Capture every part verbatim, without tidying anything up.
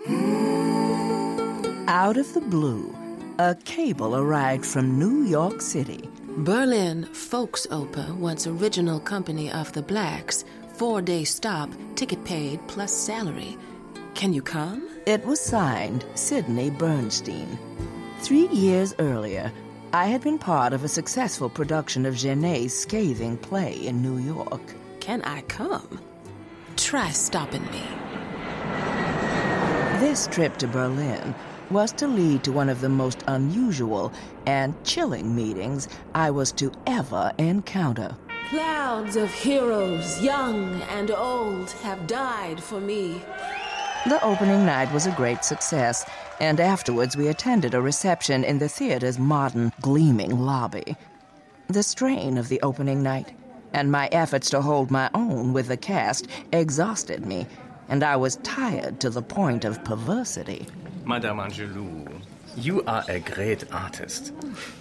Out of the blue, a cable arrived from New York City. Berlin Volksoper wants original company of the Blacks. Four-day stop, ticket paid, plus salary. Can you come? It was signed Sidney Bernstein. Three years earlier, I had been part of a successful production of Genet's scathing play in New York. Can I come? Try stopping me. This trip to Berlin was to lead to one of the most unusual and chilling meetings I was to ever encounter. Clouds of heroes, young and old, have died for me. The opening night was a great success, and afterwards we attended a reception in the theater's modern, gleaming lobby. The strain of the opening night and my efforts to hold my own with the cast exhausted me, and I was tired to the point of perversity. Madame Angelou, you are a great artist.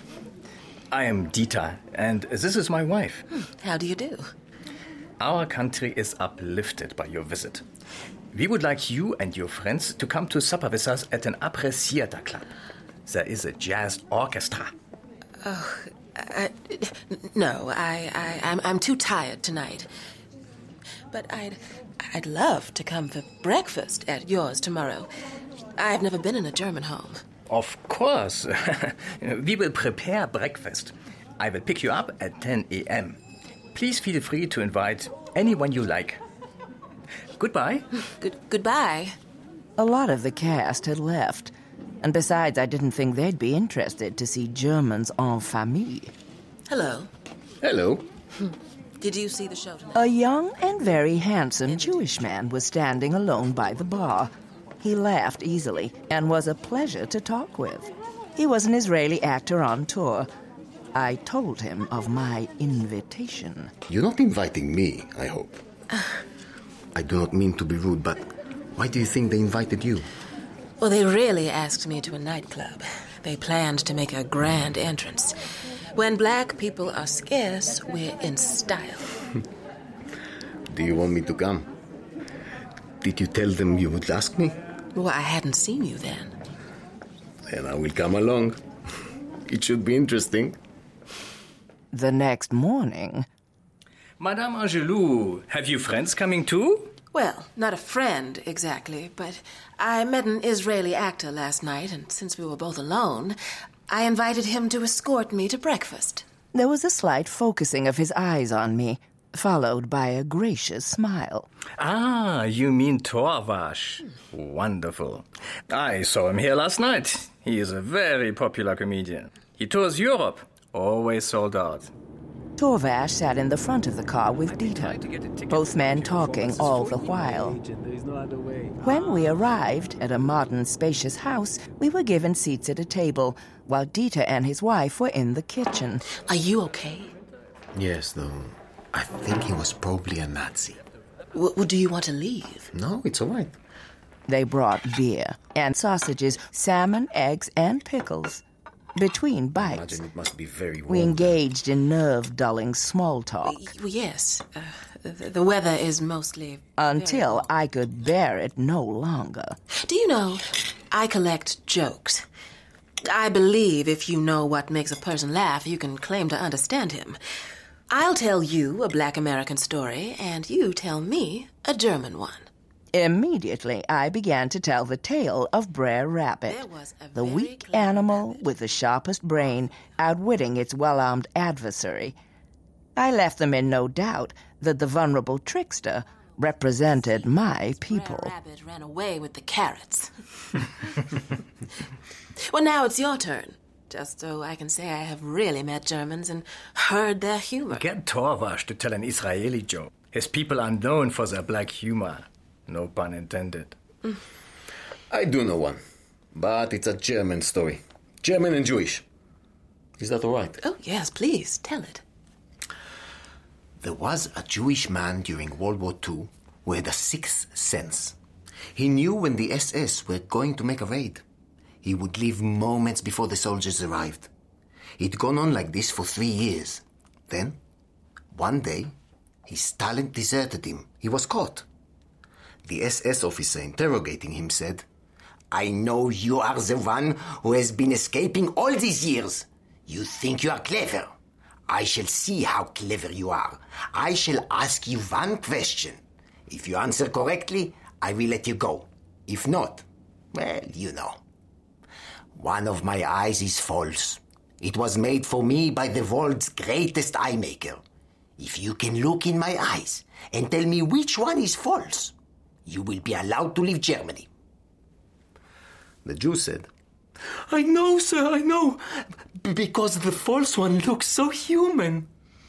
I am Dieter, and this is my wife. How do you do? Our country is uplifted by your visit. We would like you and your friends to come to supper with us at an après-theater club. There is a jazz orchestra. Oh, I, no, I, I, I'm, I'm too tired tonight. But I'd, I'd love to come for breakfast at yours tomorrow. I've never been in a German home. Of course. We will prepare breakfast. I will pick you up at ten a.m. Please feel free to invite anyone you like. Goodbye. Good, goodbye. A lot of the cast had left, and besides, I didn't think they'd be interested to see Germans en famille. Hello. Hello. Did you see the show tonight? A young and very handsome Jewish man was standing alone by the bar. He laughed easily and was a pleasure to talk with. He was an Israeli actor on tour. I told him of my invitation. You're not inviting me, I hope. I do not mean to be rude, but why do you think they invited you? Well, they really asked me to a nightclub. They planned to make a grand entrance. When black people are scarce, we're in style. Do you want me to come? Did you tell them you would ask me? Well, I hadn't seen you then. Then I will come along. It should be interesting. The next morning... Madame Angelou, have you friends coming too? Well, not a friend exactly, but I met an Israeli actor last night, and since we were both alone, I invited him to escort me to breakfast. There was a slight focusing of his eyes on me, followed by a gracious smile. Ah, you mean Torvash. Wonderful. I saw him here last night. He is a very popular comedian. He tours Europe, always sold out. Torvash sat in the front of the car with Dieter, both men talking all the while. When we arrived at a modern, spacious house, we were given seats at a table, while Dieter and his wife were in the kitchen. Are you okay? Yes, though I think he was probably a Nazi. W- do you want to leave? No, it's all right. They brought beer and sausages, salmon, eggs, and pickles. Between bites, I imagine it must be very warm. we engaged in nerve-dulling small talk. Well, yes. Uh, the, the weather is mostly... Until I could bear it no longer. Do you know, I collect jokes. I believe if you know what makes a person laugh, you can claim to understand him. I'll tell you a black American story, and you tell me a German one. Immediately, I began to tell the tale of Brer Rabbit, the weak animal with the sharpest brain, outwitting its well-armed adversary. I left them in no doubt that the vulnerable trickster represented my people. Brer Rabbit ran away with the carrots. Well, now it's your turn, just so I can say I have really met Germans and heard their humor. Get Torvash to tell an Israeli joke. His people are known for their black humor. No pun intended. Mm. I do know one, but it's a German story. German and Jewish. Is that all right? Oh, yes, please, tell it. There was a Jewish man during World War Two who had a sixth sense. He knew when the S S were going to make a raid. He would leave moments before the soldiers arrived. He'd gone on like this for three years. Then, one day, his talent deserted him. He was caught. The S S officer interrogating him said, I know you are the one who has been escaping all these years. You think you are clever. I shall see how clever you are. I shall ask you one question. If you answer correctly, I will let you go. If not, well, you know. One of my eyes is false. It was made for me by the world's greatest eye maker. If you can look in my eyes and tell me which one is false, you will be allowed to leave Germany. The Jew said, I know, sir, I know, b- because the false one looks so human.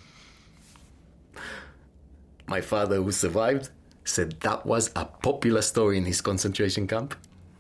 My father, who survived, said that was a popular story in his concentration camp.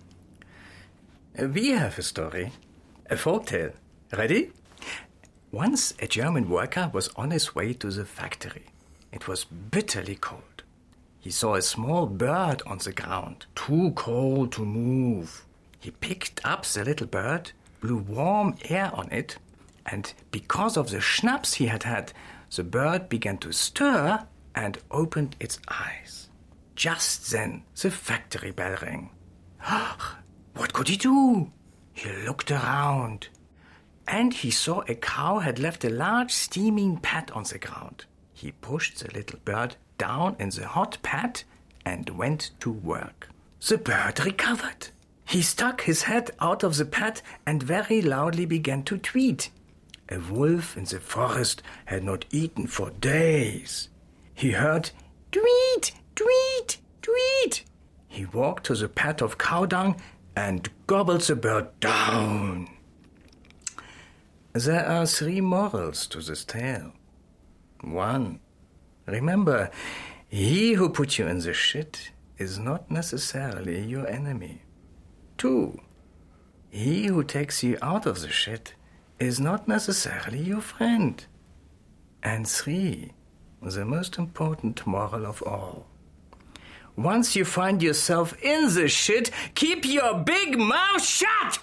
We have a story, a folktale. Ready? Once a German worker was on his way to the factory. It was bitterly cold. He saw a small bird on the ground, too cold to move. He picked up the little bird, blew warm air on it, and because of the schnapps he had had, the bird began to stir and opened its eyes. Just then, the factory bell rang. What could he do? He looked around, and he saw a cow had left a large steaming pat on the ground. He pushed the little bird down in the hot pat and went to work. The bird recovered. He stuck his head out of the pat and very loudly began to tweet. A wolf in the forest had not eaten for days. He heard, tweet, tweet, tweet. He walked to the pat of cow dung and gobbled the bird down. There are three morals to this tale. One, remember, he who put you in the shit is not necessarily your enemy. Two, he who takes you out of the shit is not necessarily your friend. And three, the most important moral of all. Once you find yourself in the shit, keep your big mouth shut!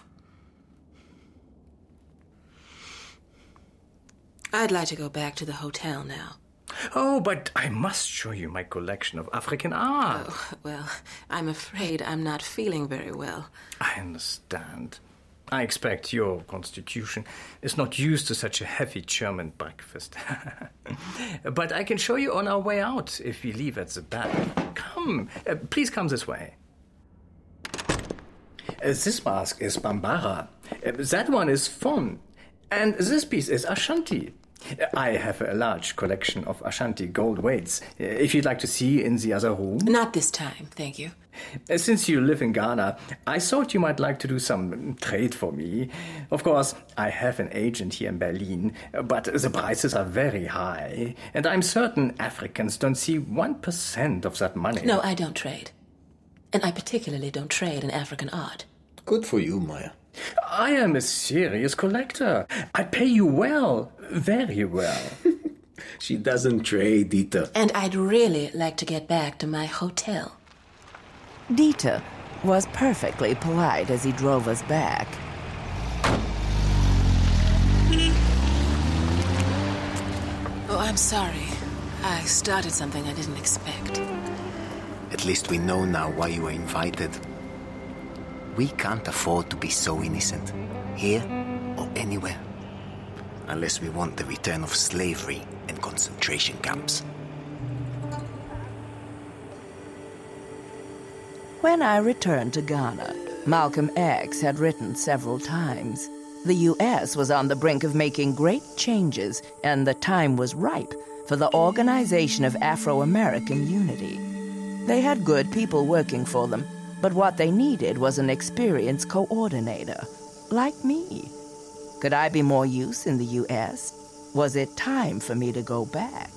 I'd like to go back to the hotel now. Oh, but I must show you my collection of African art. Oh, well, I'm afraid I'm not feeling very well. I understand. I expect your constitution is not used to such a heavy German breakfast. But I can show you on our way out if we leave at the back. Come, uh, please come this way. Uh, this mask is Bambara. Uh, that one is Fon. And this piece is Ashanti. I have a large collection of Ashanti gold weights, if you'd like to see in the other room. Not this time, thank you. Since you live in Ghana, I thought you might like to do some trade for me. Of course, I have an agent here in Berlin, but the prices are very high, and I'm certain Africans don't see one percent of that money. No, I don't trade. And I particularly don't trade in African art. Good for you, Maya. I am a serious collector. I pay you well, very well. She doesn't trade, Dieter. And I'd really like to get back to my hotel. Dieter was perfectly polite as he drove us back. Oh, I'm sorry. I started something I didn't expect. At least we know now why you were invited. We can't afford to be so innocent, here or anywhere, unless we want the return of slavery and concentration camps. When I returned to Ghana, Malcolm X had written several times. The U S was on the brink of making great changes, and the time was ripe for the Organization of Afro-American Unity. They had good people working for them, but what they needed was an experienced coordinator, like me. Could I be more use in the U S? Was it time for me to go back?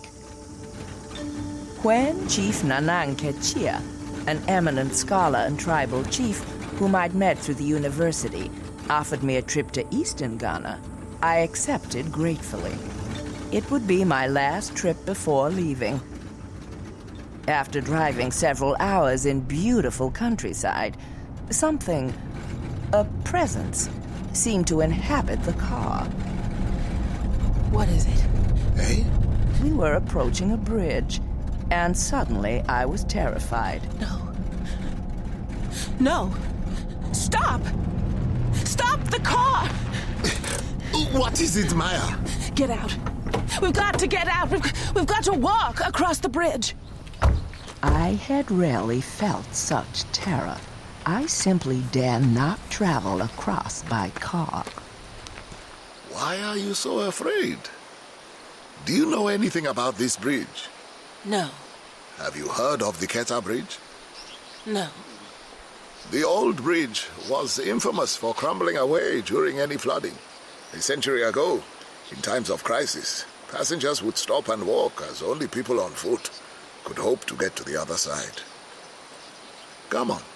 When Chief Nanang Kechia, an eminent scholar and tribal chief whom I'd met through the university, offered me a trip to eastern Ghana, I accepted gratefully. It would be my last trip before leaving. After driving several hours in beautiful countryside, something, a presence, seemed to inhabit the car. What is it? Hey? We were approaching a bridge, and suddenly I was terrified. No. No. Stop! Stop the car! What is it, Maya? Get out. We've got to get out. We've, we've got to walk across the bridge. I had rarely felt such terror. I simply dare not travel across by car. Why are you so afraid? Do you know anything about this bridge? No. Have you heard of the Quetta Bridge? No. The old bridge was infamous for crumbling away during any flooding. A century ago, in times of crisis, passengers would stop and walk as only people on foot could hope to get to the other side. Come on.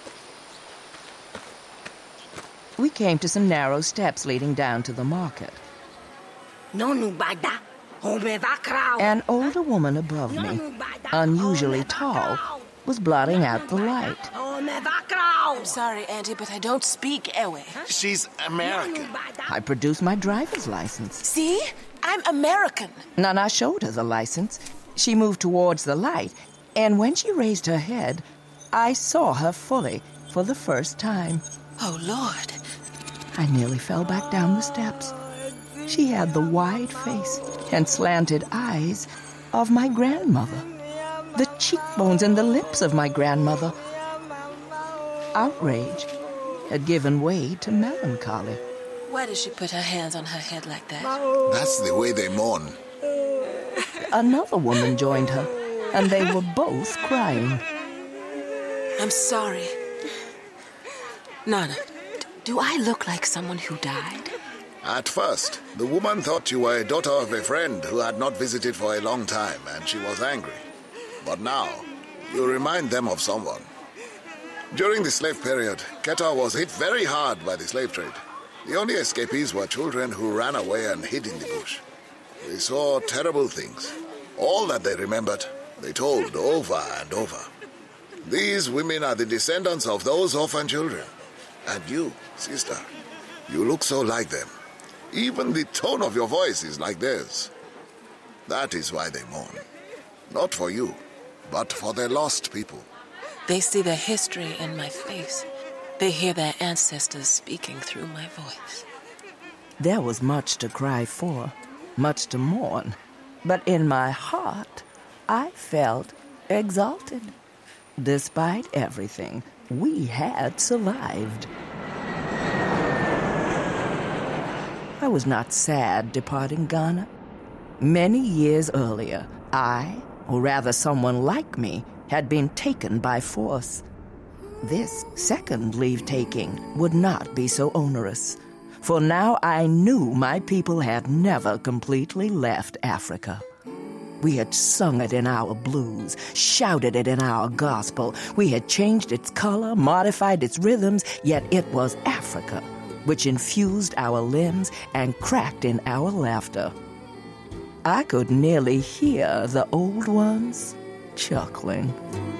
We came to some narrow steps leading down to the market. An older woman above me, unusually tall, was blotting out the light. I'm sorry, Auntie, but I don't speak Ewe. She's American. I produced my driver's license. See? I'm American. Nana showed her the license. She moved towards the light, and when she raised her head, I saw her fully for the first time. Oh, Lord. I nearly fell back down the steps. She had the wide face and slanted eyes of my grandmother, the cheekbones and the lips of my grandmother. Outrage had given way to melancholy. Why does she put her hands on her head like that? That's the way they mourn. Another woman joined her, and they were both crying. I'm sorry. Nana, d- do I look like someone who died? At first, the woman thought you were a daughter of a friend who had not visited for a long time, and she was angry. But now, you remind them of someone. During the slave period, Quetta was hit very hard by the slave trade. The only escapees were children who ran away and hid in the bush. They saw terrible things. All that they remembered, they told over and over. These women are the descendants of those orphan children. And you, sister, you look so like them. Even the tone of your voice is like theirs. That is why they mourn. Not for you, but for their lost people. They see their history in my face. They hear their ancestors speaking through my voice. There was much to cry for, much to mourn. But in my heart, I felt exalted. Despite everything, we had survived. I was not sad departing Ghana. Many years earlier, I, or rather someone like me, had been taken by force. This second leave-taking would not be so onerous, for now I knew my people had never completely left Africa. We had sung it in our blues, shouted it in our gospel. We had changed its color, modified its rhythms, yet it was Africa, which infused our limbs and cracked in our laughter. I could nearly hear the old ones chuckling.